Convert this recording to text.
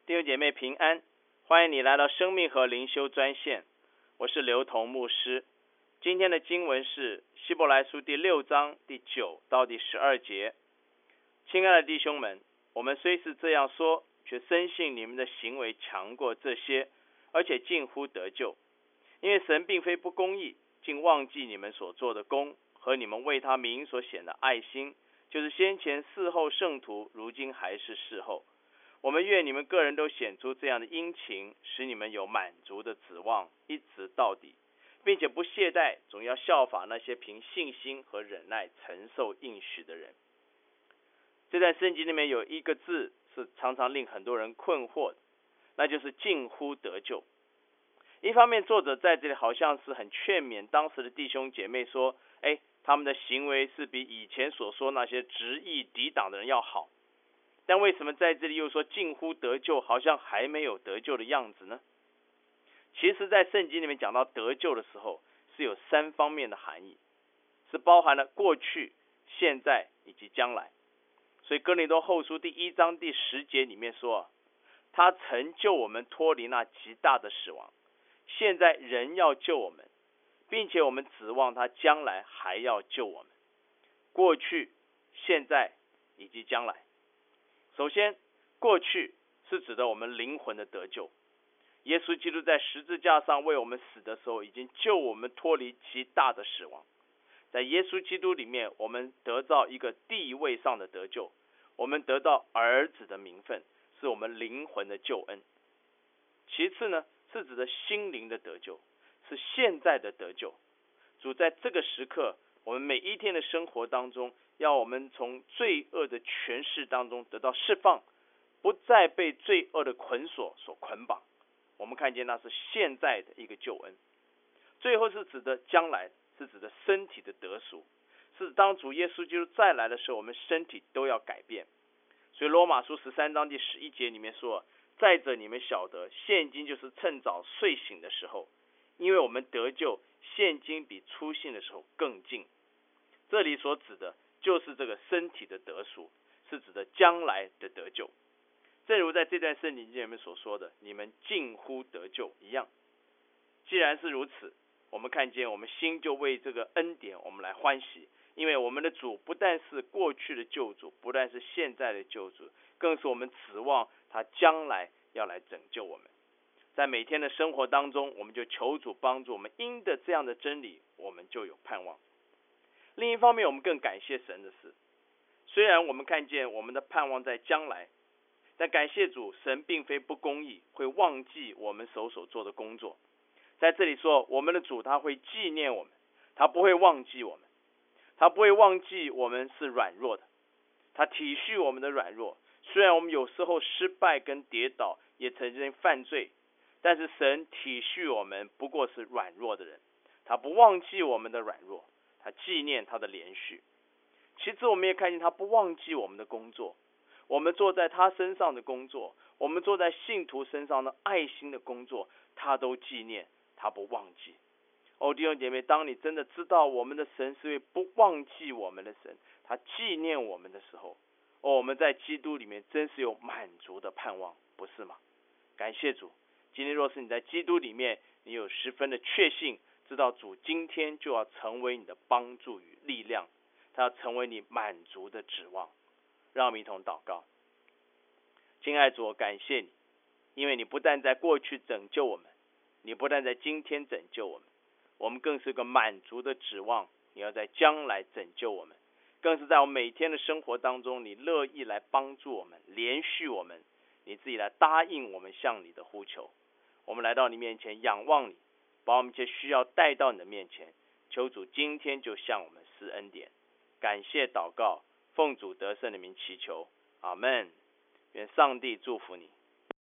弟兄姐妹平安，欢迎你来到生命和灵修专线，我是刘同牧师。今天的经文是希伯来书第6章第9到第12节。亲爱的弟兄们，我们虽是这样说，却深信你们的行为强过这些，而且近乎得救。因为神并非不公义，竟忘记你们所做的功和你们为他名所显的爱心，就是先前伺候圣徒，如今还是伺候。我们愿你们个人都显出这样的殷勤，使你们有满足的指望，一直到底，并且不懈怠，总要效法那些凭信心和忍耐承受应许的人。这段圣经里面有一个字是常常令很多人困惑的，那就是近乎得救。一方面作者在这里好像是很劝勉当时的弟兄姐妹说，他们的行为是比以前所说那些执意抵挡的人要好，但为什么在这里又说近乎得救，好像还没有得救的样子呢？其实在圣经里面讲到得救的时候，是有3方面的含义，是包含了过去、现在以及将来。所以哥林多后书第1章第10节里面说，他曾救我们脱离那极大的死亡，现在仍要救我们，并且我们指望他将来还要救我们。过去、现在以及将来。首先，过去是指的我们灵魂的得救。耶稣基督在十字架上为我们死的时候，已经救我们脱离极大的死亡。在耶稣基督里面，我们得到一个地位上的得救，我们得到儿子的名分，是我们灵魂的救恩。其次呢，是指的心灵的得救，是现在的得救。主在这个时刻，我们每一天的生活当中，要我们从罪恶的权势当中得到释放，不再被罪恶的捆锁所捆绑。我们看见那是现在的一个救恩。最后是指的将来，是指的身体的得赎，是当主耶稣基督再来的时候，我们身体都要改变。所以罗马书13章第11节里面说，再者你们晓得，现今就是趁早睡醒的时候，因为我们得救，现今比初信的时候更近。这里所指的就是这个身体的得赎，是指的将来的得救。正如在这段圣经里面所说的，你们近乎得救一样。既然是如此，我们看见我们心就为这个恩典我们来欢喜，因为我们的主不但是过去的救主，不但是现在的救主，更是我们指望他将来要来拯救我们。在每天的生活当中，我们就求主帮助我们，因着这样的真理，我们就有盼望。另一方面，我们更感谢神的是，虽然我们看见我们的盼望在将来，但感谢主，神并非不公义，会忘记我们手所做的工作。在这里说，我们的主他会纪念我们，他不会忘记我们，他不会忘记我们是软弱的，他体恤我们的软弱。虽然我们有时候失败跟跌倒，也曾经犯罪，但是神体恤我们不过是软弱的人，他不忘记我们的软弱，他纪念他的连续。其次我们也看见他不忘记我们的工作，我们做在他身上的工作，我们做在信徒身上的爱心的工作，他都纪念，他不忘记。弟兄姐妹，当你真的知道我们的神是位不忘记我们的神，他纪念我们的时候，我们在基督里面真是有满足的盼望，不是吗？感谢主。今天若是你在基督里面，你有十分的确信，知道主今天就要成为你的帮助与力量，他要成为你满足的指望。让我们一同祷告。亲爱的主，我感谢你，因为你不但在过去拯救我们，你不但在今天拯救我们，我们更是个满足的指望，你要在将来拯救我们，更是在我们每天的生活当中，你乐意来帮助我们，连续我们，你自己来答应我们向你的呼求。我们来到你面前仰望你，把我们一切需要带到你的面前，求主今天就向我们施恩典。感谢祷告，奉主得胜的名祈求，阿们。愿上帝祝福你。